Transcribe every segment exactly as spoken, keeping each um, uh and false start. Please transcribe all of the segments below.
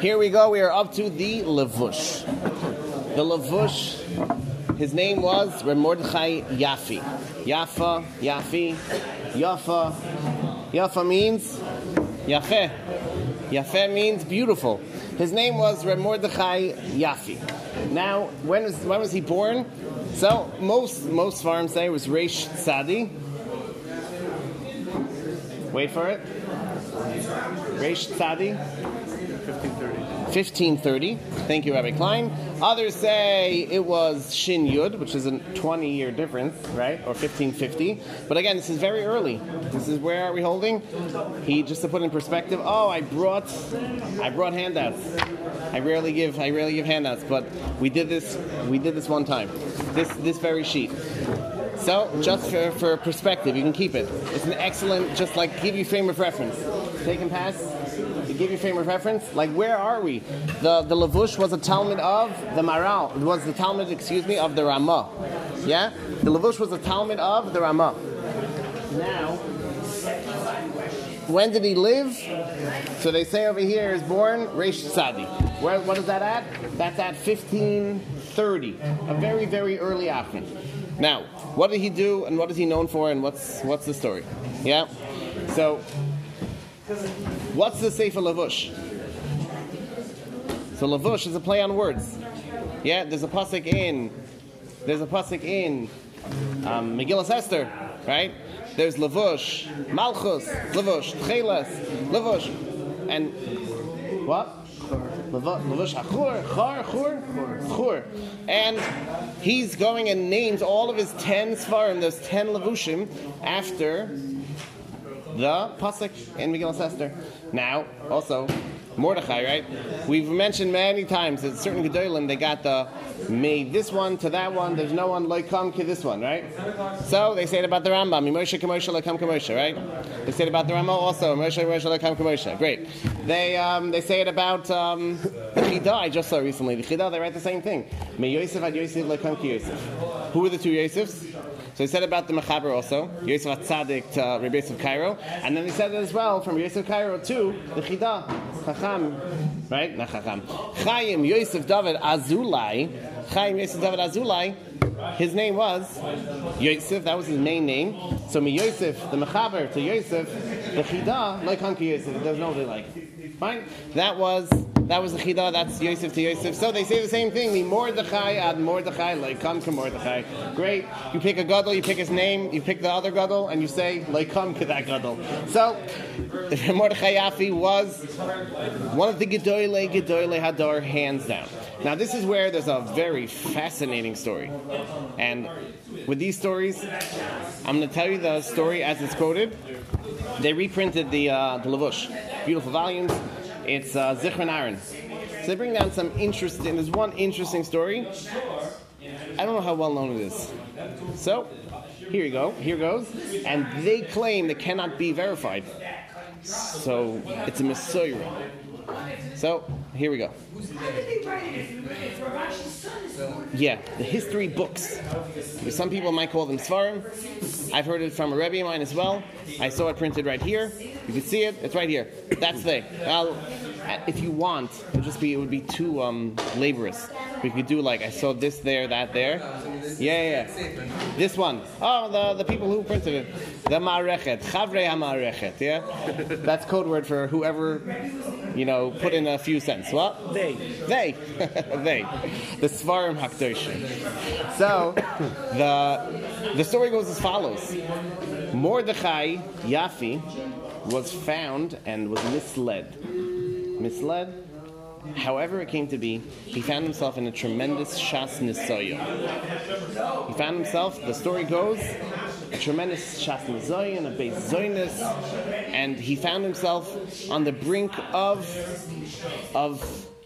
Here we go. We are up to the Levush. The Levush, his name was Reb Mordechai Yafi. Yafa, Yafi, Yafa. Yafa means Yafeh. Yafeh means beautiful. His name was Reb Mordechai Yafi. Now, when was when was he born? So most most farms say it was Reish Tzadi. Wait for it. Reish Tzadi. fifteen thirty. fifteen thirty. Thank you, Rabbi Klein. Others say it was Shin Yud, which is a twenty-year difference, right? Or fifteen fifty. But again, this is very early. This is where are we holding? He just to put in perspective. Oh, I brought, I brought handouts. I rarely give, I rarely give handouts, but we did this, we did this one time. This, this very sheet. So, just for, for perspective, you can keep it. It's an excellent, just like give you frame of reference. Take and pass. To give you frame of reference, like where are we? The the Levush was a Talmud of the Maral. It was the Talmud, excuse me, of the Ramah. Yeah, the Levush was a Talmud of the Ramah. Now, when did he live? So they say over here is born Reish Tzadi. Where what is that at? That's at fifteen thirty, a very very early afternoon. Now, what did he do, and what is he known for, and what's what's the story? Yeah, so. What's the Sefer Levush? So Levush is a play on words. Yeah, there's a pasuk in, there's a pasuk in um, Megillas Esther, right? There's Levush, Malchus, Levush, Tcheles, Levush, and what? Levush Achur, Char, Chur, Chur, and he's going and names all of his ten Svarim, those ten Levushim, after the pasuk in Megillas Esther. Now, also, Mordechai, right? We've mentioned many times that certain Gedolim, they got the made this one to that one, there's no one like come to this one, right? So they say it about the Rambam, Moshe Kemoshe like come Kemoshe, right? They say it about the Ramah also, Moshe Moshe like come Kemoshe. Great. They um, they say it about um, the Chidah. I just saw recently the Chidah. They write the same thing. Me Yosef ad Yosef like come Yosef. Who are the two Yosefs? So he said about the Mechaber also, Yosef HaTzadik to uh, Rebbe Yosef Cairo, and then he said it as well from Yosef Cairo to the Chidah, Chacham, right? Not Chacham. Chaim Yosef David Azulai, Chaim Yosef David Azulai, his name was Yosef, that was his main name. So me Yosef, the Mechaber to Yosef, the Chidah, like Hanki Yosef, there's no like. Fine? That was that was the Chidah, that's Yosef to Yosef. So they say the same thing, the Mordechai ad Mordechai, like come to Mordechai. Great. You pick a gadol, you pick his name, you pick the other gadol, and you say, like come to that gadol. So Mordechai Yafi was one of the Gedolei, Gedolei Hadar, hands down. Now this is where there's a very fascinating story. And with these stories, I'm going to tell you the story as it's quoted. They reprinted the uh, the Levush, beautiful volumes. It's uh, Zichron Aaron. So they bring down some interesting. There's one interesting story. I don't know how well known it is. So here you go. Here goes. And they claim it cannot be verified. So it's a Messiah. So here we go. Yeah, the history books. Some people might call them Svarim. I've heard it from a Rebbe of mine as well. I saw it printed right here. You can see it. It's right here. That's there. Well, if you want, it would just be it would be too um, laborious. We could do like I saw this there, that there. Yeah, yeah. This one. Oh, the the people who printed it. The Ma'arechet, Chavrei HaMa'arechet. Yeah, that's code word for whoever, you know, put in a few cents. What? They. They. They. The Svarim Hakdoshim. So the the story goes as follows. Mordechai Yafi was found and was misled. Misled. However it came to be, he found himself in a tremendous Shas Nisoyon. He found himself, the story goes, a tremendous Shas Nisoyon, a Beis Zoynus, and he found himself on the brink of of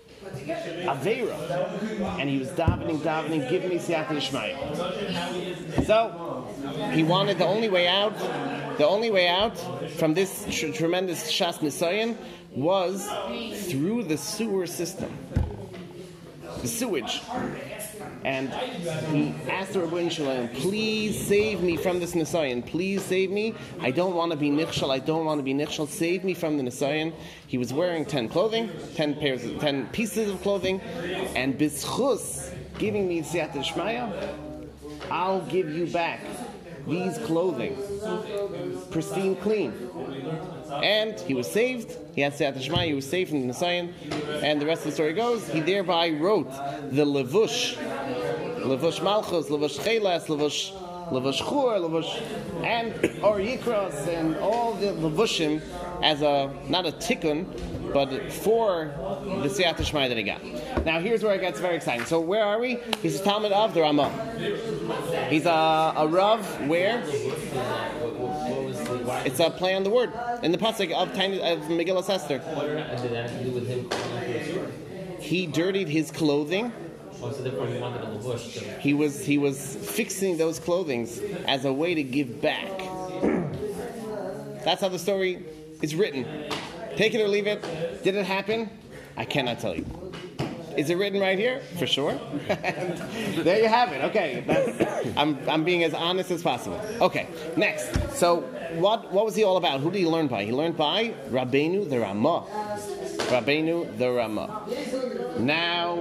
Aveira. And he was davening, davening, give me Siyata D'Shmaya. So, he wanted the only way out, the only way out from this tr- tremendous Shas Nisoyon was through the sewer system. The sewage. and he asked the Rebbeinu Shalom, please save me from this Nisayan. Please save me. I don't want to be nichshel. I don't want to be nichshel. Save me from the Nisayan. He was wearing ten clothing, ten pairs, of, ten pieces of clothing, and bischus giving me Siyata Shmaya, I'll give you back these clothing, pristine, clean. And he was saved. He had Siyata Shmaya. He was saved from the Nisayan. And the rest of the story goes, he thereby wrote the Levush, Levush Malchus, Levush Chelas, Levush Levush Chur, Levush, and Or Yikros, and all the Levushim as a, not a tikkun, but for the Siyata Shmaya that he got. Now here's where it gets very exciting. So where are we? He's a Talmud of the Ramah. He's a, a Rav where? It's a play on the word in the pasuk of tiny of Megillas Esther. What did that have to do with him calling for a sword? He dirtied his clothing. Oh, so therefore he wanted a levush. So. He was he was fixing those clothings as a way to give back. That's how the story is written. Take it or leave it. Did it happen? I cannot tell you. Is it written right here? For sure. There you have it. Okay, that's, I'm I'm being as honest as possible. Okay, next. So what what was he all about? Who did he learn by? He learned by Rabbeinu the Ramah. Rabbeinu the Ramah. Now,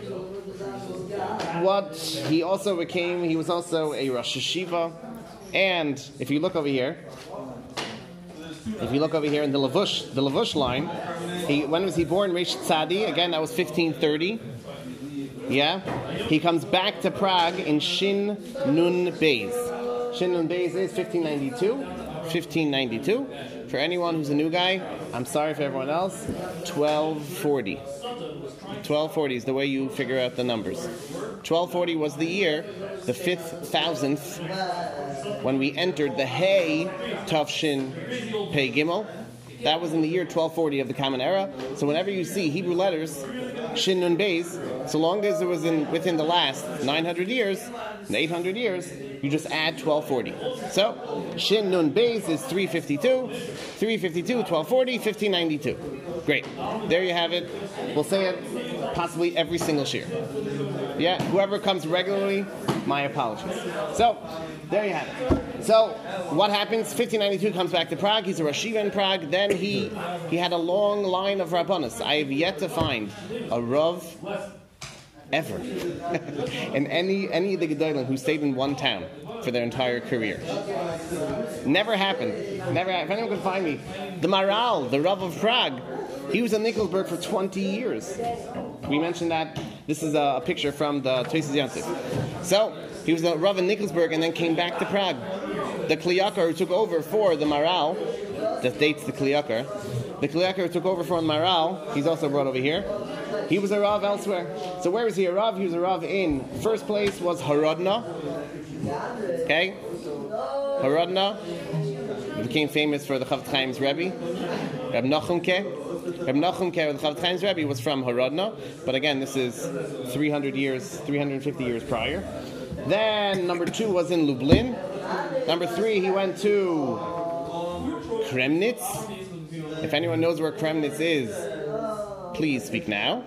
what he also became, he was also a Rosh Hashiva, and if you look over here, if you look over here in the Levush, the Levush line, he, when was he born? Reish Tzadi. Again, that was fifteen thirty. Yeah, he comes back to Prague in Shin Nun Beis. Shin Nun Beis is fifteen ninety-two. fifteen ninety-two. For anyone who's a new guy, I'm sorry for everyone else. twelve forty. twelve forty is the way you figure out the numbers. twelve forty was the year, the fifth thousandth, when we entered the Hay Tavshin Pei Gimel. That was in the year twelve forty of the Common Era. So whenever you see Hebrew letters, Shin Nun Beis, so long as it was in within the last nine hundred years, eight hundred years, you just add twelve forty. So Shin Nun Beis is three fifty-two, three fifty-two, twelve forty, fifteen ninety-two. Great. There you have it. We'll say it possibly every single year. Yeah, whoever comes regularly, my apologies. So, there you have it. So, what happens? fifteen ninety-two comes back to Prague. He's a Rosh Hashiva in Prague. Then he he had a long line of Rabbanos. I have yet to find a Rav ever in any any of the Gedolim who stayed in one town for their entire career. Never happened. Never. If anyone can find me, the Maral, the Rav of Prague, he was in Nikolsburg for twenty years. We mentioned that. This is a, a picture from the Tosfos Yosef. So, he was a Rav in Nikolsburg and then came back to Prague. The Kli Yakar who took over for the Maral, that dates the Kli Yakar. The Kli Yakar who took over for the Maral, he's also brought over here. He was a Rav elsewhere. So where was he a Rav? He was a Rav in, first place was Harodna. Okay? Harodna. He became famous for the Chofetz Chaim's Rebbe. Reb Nachumke. Reb Nachumke, the Chofetz Chaim's Rebbe, was from Harodna. But again, this is three hundred years, three hundred fifty years prior. Then number two was in Lublin. Number three, he went to Kremnitz. If anyone knows where Kremnitz is, please speak now.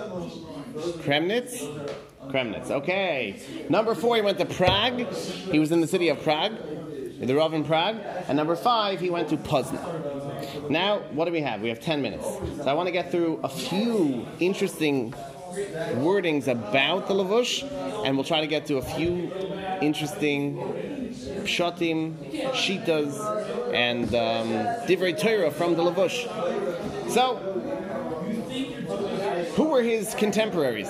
Kremnitz? Kremnitz, okay. Number four, he went to Prague. He was in the city of Prague, the Rav in Prague. And number five, he went to Poznan. Now, what do we have? We have ten minutes. So I want to get through a few interesting wordings about the Levush, and we'll try to get to a few interesting pshatim, shitas, and um, divrei Torah from the Levush. So, who were his contemporaries?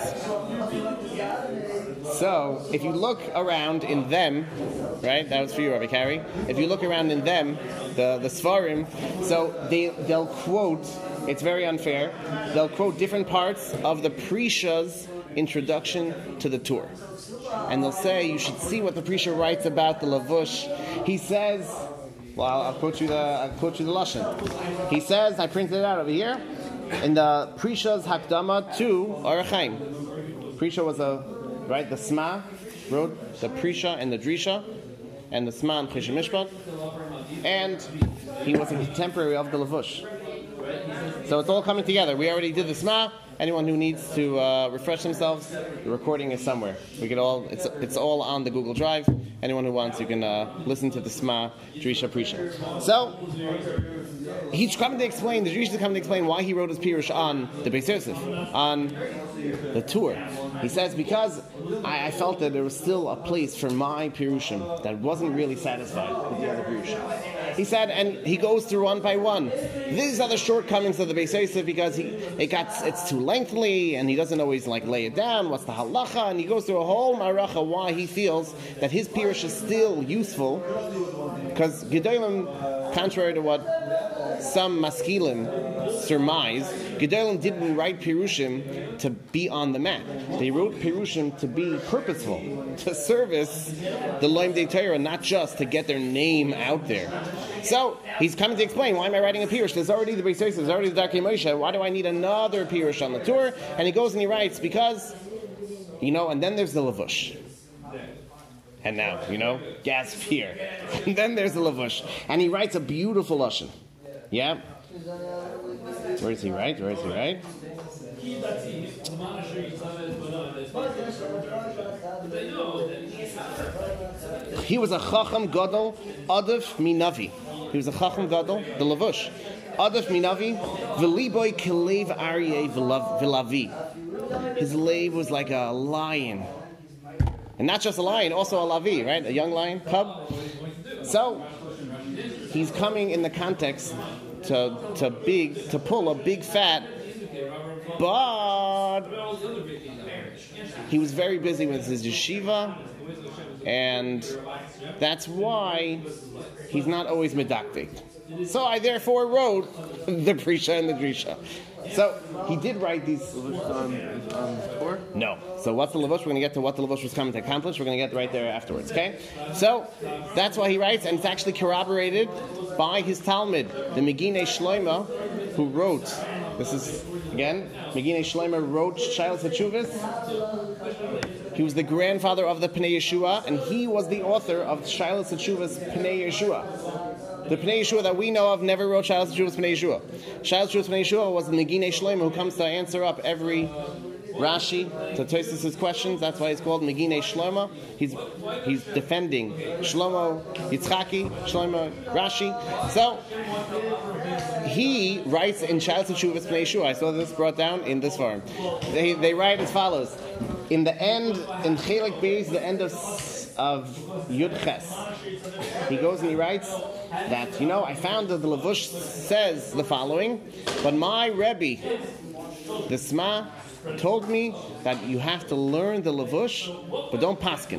So, if you look around in them, right, that was for you, Rabbi Kari. If you look around in them, the, the Svarim, so they, they'll quote, it's very unfair, they'll quote different parts of the Prisha's introduction to the Torah. And they'll say, you should see what the Prisha writes about the Levush. He says, well, I'll, I'll quote you the, I'll quote you the Lashon. He says, I printed it out over here, in the Prisha's Hakdama to Orach Chaim. Prisha was a, right, the Sma wrote the Prisha and the Drisha, and the Sma and Cheshire Mishpat, and he was a contemporary of the Levush. So it's all coming together. We already did the Sma. Anyone who needs to uh, refresh themselves, the recording is somewhere. We get all it's it's all on the Google Drive. Anyone who wants, you can uh, listen to the Sma Drisha Prisha. So he's coming to explain. The Drisha is coming to explain why he wrote his Pirush on the Beis Yosef, on the tour. He says because I, I felt that there was still a place for my Pirushim that wasn't really satisfied with the other Pirushim. He said, and he goes through one by one. These are the shortcomings of the Beis Yosef because he it got it's too lengthy and he doesn't always like lay it down. What's the halacha? And he goes through a whole maracha why he feels that his Pirush is still useful because Gedolim, contrary to what some maskilim surmise, Gedolim didn't write Pirushim to be on the map. They wrote Pirushim to be purposeful, to service the Loim de Torah, not just to get their name out there. So he's coming to explain, why am I writing a Pirush? There's already the Beis Yosef, there's already the Darkei Moshe. Why do I need another Pirush on the tour? And he goes and he writes because, you know, and then there's the Lavush. And now, you know, gasp here. And then there's the Lavush. And he writes a beautiful Lashon. Yeah? Where is he right? Where is he right? He was a Chacham Gadol, Adif Minavi. He was a Chacham Gadol, the Lavush. Adif Minavi, V'liboy Kelev Aryeh V'lavi. His lave was like a lion. And not just a lion, also a lavi, right? A young lion, cub. So, he's coming in the context to to big to pull a big fat, but he was very busy with his yeshiva, and that's why he's not always medactic. So I therefore wrote the Prisha and the Drisha. So he did write these. Um, um, tour? No. So what's the Lavush? We're going to get to what the Lavush was coming to accomplish. We're going to get right there afterwards. Okay. So that's why he writes, and it's actually corroborated by his Talmud, the Meginei Shlomo, who wrote. This is again Meginei Shlomo wrote Shilas HaTshuvos. He was the grandfather of the Pnei Yeshua, and he was the author of Shilas HaTshuvos Pnei Yeshua. The Pnei Yeshua that we know of never wrote Shilas HaTshuvos Pnei Yeshua. Shilas HaTshuvos Pnei Yeshua was the Meginei Shlomo who comes to answer up every Rashi to Tosfos' questions. That's why it's called Meginei Shlomo. He's he's defending Shlomo Yitzchaki, Shlomo Rashi. So he writes in Shilas HaTshuvos Pnei Yeshua. I saw this brought down in this form. They they write as follows. In the end, in Chelik Beis, the end of of Yud Ches, he goes and he writes that, you know, I found that the Lavush says the following, but my Rebbe, the Sma, told me that you have to learn the Lavush, but don't paskin.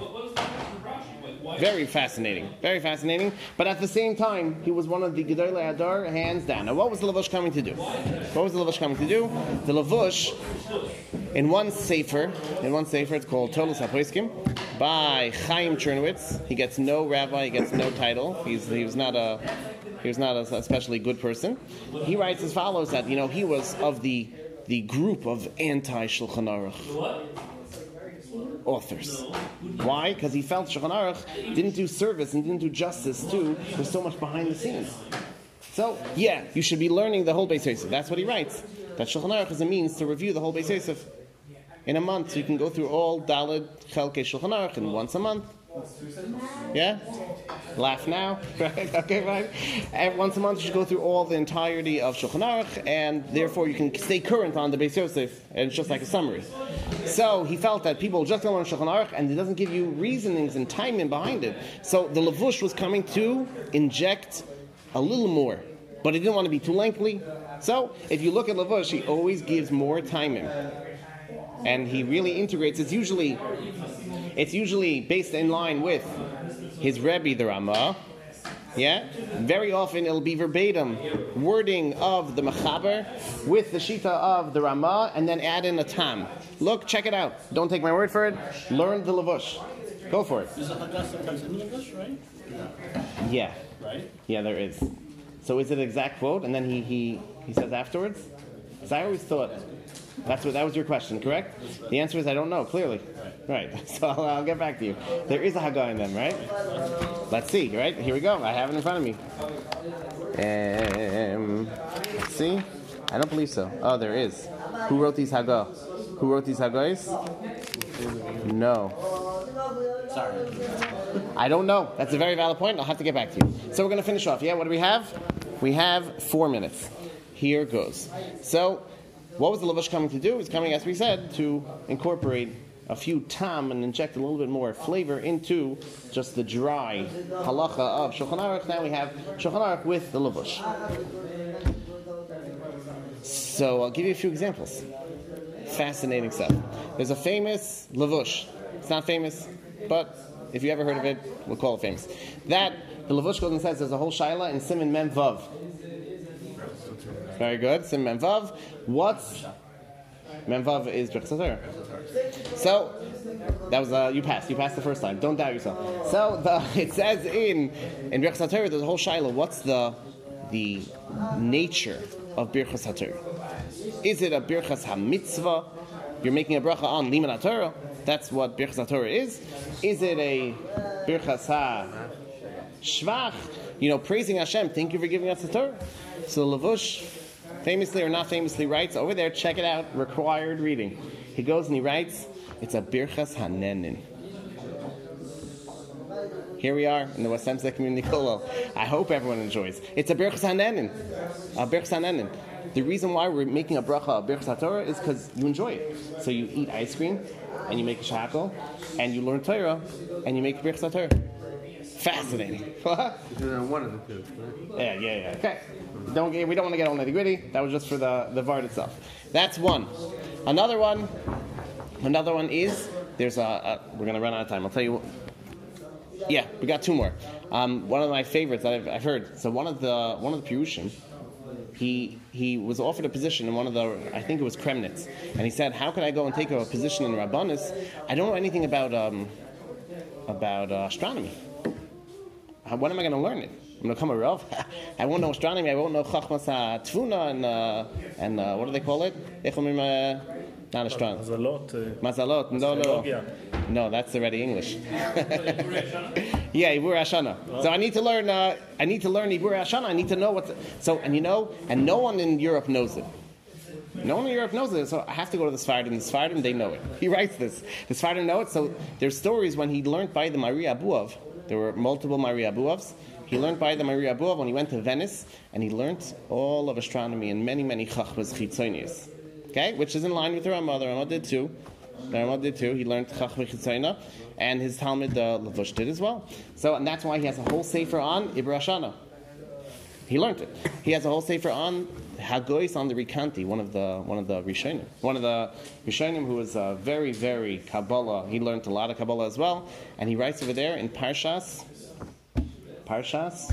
Very fascinating, very fascinating. But at the same time, he was one of the Gedolei Hador, hands down. Now, what was the Lavush coming to do? What was the Lavush coming to do? The Lavush, in one sefer, in one sefer, it's called Tolos HaPoskim, by Chaim Chernowitz. He gets no rabbi, he gets no title. He's he was not a he was not a especially good person. He writes as follows that, you know, he was of the the group of anti-Shulchan Aruch authors. Why? Because he felt Shulchan Aruch didn't do service and didn't do justice to there's so much behind the scenes. So, yeah, you should be learning the whole Beis Yosef. That's what he writes. That Shulchan Aruch is a means to review the whole Beis Yosef. In a month, you can go through all Daled Chelkei Shulchan Aruch in once a month. Yeah? Laugh now. Right? Okay, right? And once a month, you should go through all the entirety of Shulchan Aruch, and therefore you can stay current on the Beis Yosef, and it's just like a summary. So he felt that people just don't learn Shulchan Aruch, and it doesn't give you reasonings and timing behind it. So the Lavush was coming to inject a little more, but he didn't want to be too lengthy. So if you look at Lavush, he always gives more timing. And he really integrates. It's usually, it's usually based in line with his Rebbe, the Ramah. Yeah, very often it'll be verbatim wording of the Mechaber with the Shita of the Ramah, and then add in a tam. Look, check it out. Don't take my word for it. Learn the Lavush. Go for it. There's a Haggadah sometimes in Lavush, right? Yeah. Right. Yeah, there is. So is it an exact quote, and then he he he says afterwards? Because I always thought. That's what that was your question, correct? The answer is I don't know, clearly. Right. right. So I'll, I'll get back to you. There is a Haggadah in them, right? Let's see, right? Here we go. I have it in front of me. Um, let's see. I don't believe so. Oh, there is. Who wrote these Haggah? Who wrote these Haggahs? No. Sorry. I don't know. That's a very valid point. I'll have to get back to you. So we're going to finish off. Yeah, what do we have? We have four minutes. Here goes. So, what was the Lavush coming to do? It's coming, as we said, to incorporate a few tam and inject a little bit more flavor into just the dry halacha of Shulchan Aruch. Now we have Shulchan Aruch with the Lavush. So I'll give you a few examples. Fascinating stuff. There's a famous Lavush. It's not famous, but if you ever heard of it, we'll call it famous. That, the Lavush goes and says there's a whole shaila in Siman Mem Vav. Very good. Siman Mem Vav. What's Mem Vav is Birchas HaTorah. So, that was, uh, you passed. You passed the first time. Don't doubt yourself. So, the, it says in, in Birchas HaTorah, there's a whole shaila. What's the, the nature of Birchas HaTorah? Is it a Birchas HaMitzvah? You're making a bracha on Liman HaTorah? That's what Birchas HaTorah is. Is it a Birchas HaShvach? You know, praising Hashem, thank you for giving us the Torah. So Lavush, famously or not famously, writes, over there, check it out, required reading. He goes and he writes, it's a Birchas HaNenin. Here we are in the West Hempstead Community Kollel. I hope everyone enjoys. It's a Birchas HaNenin. A Birchas HaNenin. The reason why we're making a bracha of Birchas HaTorah is because you enjoy it. So you eat ice cream, and you make a shakal, and you learn Torah, and you make Birchas HaTorah. Fascinating. One of the two, right? Yeah, yeah, yeah. Okay. Don't get, we don't want to get on nitty gritty. That was just for the, the Vard itself. That's one. Another one, another one is, there's a, a we're going to run out of time. I'll tell you. Yeah, we got two more. Um, one of my favorites that I've, I've heard. So one of the one of the Pirushim, he he was offered a position in one of the, I think it was Kremnitz, and he said, how could I go and take a position in Rabbanis? I don't know anything about um, about uh, astronomy. How, when am I going to learn it? I'm going to come a Rav. I won't know astronomy. I won't know Chachmas HaTfuna and uh, and uh, what do they call it? Not astronomy. Mazalot. Mazalot. No, no. No, that's already English. Yeah, Ibur Hashana. So I need to learn. Uh, I need to learn Ibur Hashana. I need to know what. The, so and you know, and no one in Europe knows it. No one in Europe knows it. So I have to go to the Sfardim. The Sfardim, they know it. He writes this. The Sfardim know it. So there's stories when he learned by the Maria Abuav. There were multiple Maria Abuavs. He learned by the Maria Abuav when he went to Venice, and he learned all of astronomy and many, many chachmas chitzonius. Okay, which is in line with the Ramah. The Ramah did too. The Ramah did too. He learned chachma chitzonius, and his Talmud uh, Lavush did as well. So, and that's why he has a whole sefer on Ibur Hashana. He learned it. He has a whole sefer on Hagois on the Rikanti, one of the one of the Rishonim, one of the Rishonim who was uh, very, very Kabbalah. He learned a lot of Kabbalah as well, and he writes over there in Parshas. Parshas,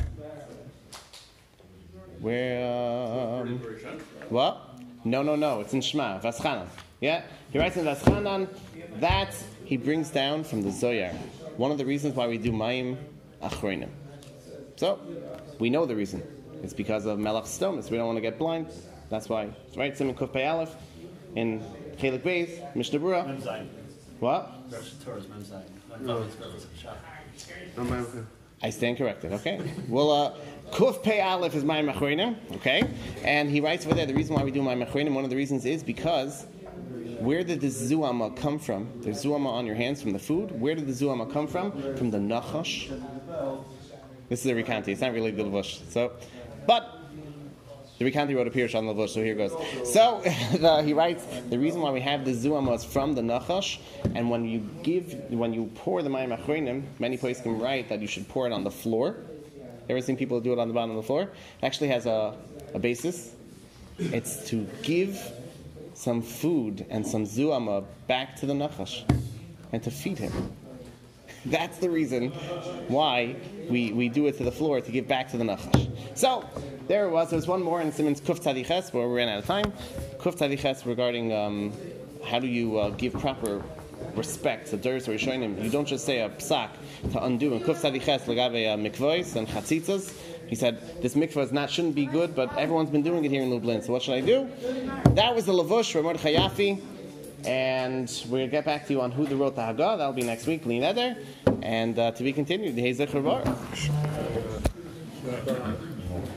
where um, what? No, no, no. It's in Shema, Vaschanan. Yeah, he writes in Vaschanan that he brings down from the Zoyar. One of the reasons why we do Mayim Achronim. So we know the reason. It's because of Melach Stomas. We don't want to get blind. That's why. Right? Siman Kuf Pei Aleph in Chelik Beis Mishnah Berurah. Mem Zayin. What? Rosh Torah is Mem Zayin. I thought it was Shach. I stand corrected, okay? Well, uh, Kuf Pei Aleph is my Machronim, okay? And he writes over there, the reason why we do my Machronim, one of the reasons is because where did the Zuama come from? There's Zuama on your hands from the food. Where did the Zuama come from? From the Nachash. This is a Rikanti, it's not really the Lavush. So, but the Rikanti wrote a Pirush on Lavush, so here goes. So, the, he writes, the reason why we have the Zuama is from the Nachash, and when you give, when you pour the Mayim Achronim, many places can write that you should pour it on the floor. Ever seen people do it on the bottom of the floor? It actually has a, a basis. It's to give some food and some Zuama back to the Nachash, and to feed him. That's the reason why we, we do it to the floor, to give back to the Nachash. So, there it was. There was one more in Simon's Kuf Tzadiches, where we ran out of time. Kuf Tzadiches regarding um, how do you uh, give proper respect to Doros Rishonim. You don't just say a psak to undo. And Kuf Tzadiches legave mikvos and chatzitzas. He said, this mikvah is not, shouldn't be good, but everyone's been doing it here in Lublin, so what should I do? That was the Lavush for Mordechai Yafi. And we're going to get back to you on who the wrote the Haggah. That'll be next week, Li Neder. And uh, to be continued, Yehei Zecher Baruch.